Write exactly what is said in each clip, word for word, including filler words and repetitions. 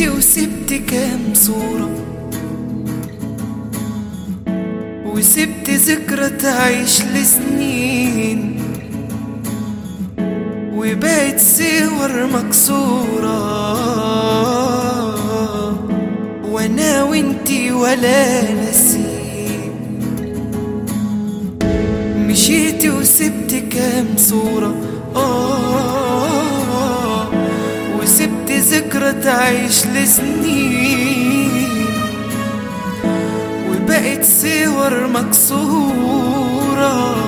مشيت وسبت كام صورة، وسبت ذكرى تعيش لسنين، وبقت صور مكسورة، وانا وانتي ولا ناسين. مشيت وسبت كام صورة آه وسبت ذكرى تعيش لسنين، وبقت صور مكسورة،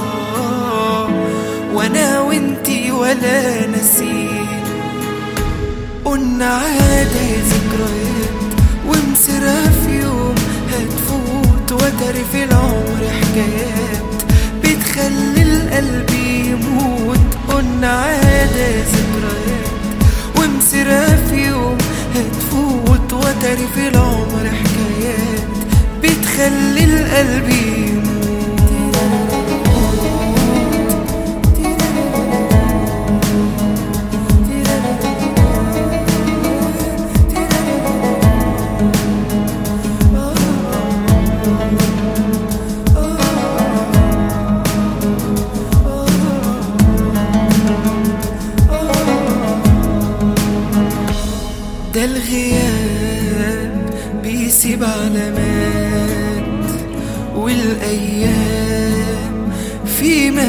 وانا وانتي ولا ناسين. قلنا عادة ذكريات ومسرها في يوم هتفوت، وتري في العمر حكايات بتخلي القلب يموت. قلنا عادة ذكريات ومسرها في يوم هتفوت، وتري في العمر حكايات بتخلي القلب يموت. ده الغياب بيسيب علامات، والأيام في ما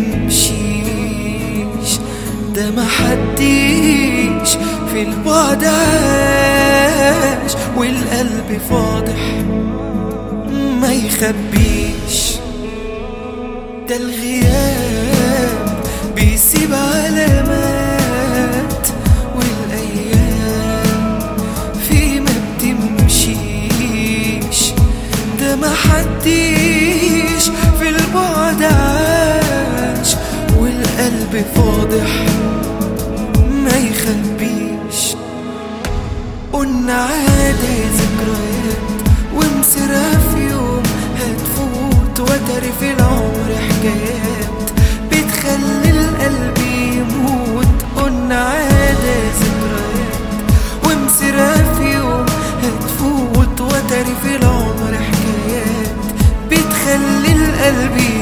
بتمشيش. ده محدش في البعد عاش، والقلب فاضح ما يخبيش. ده الغياب بيسيب علامات، محدش في البعد عاش، والقلب فاضح ما يخبيش. قلنا عادة ذكريات ومسرها في يوم هتفوت، وتري في العمر حكايات بتخلي القلب يموت. قلنا عادة ذكريات ومسرها في يوم هتفوت، وتري في العمر حكايات بتخلي القلب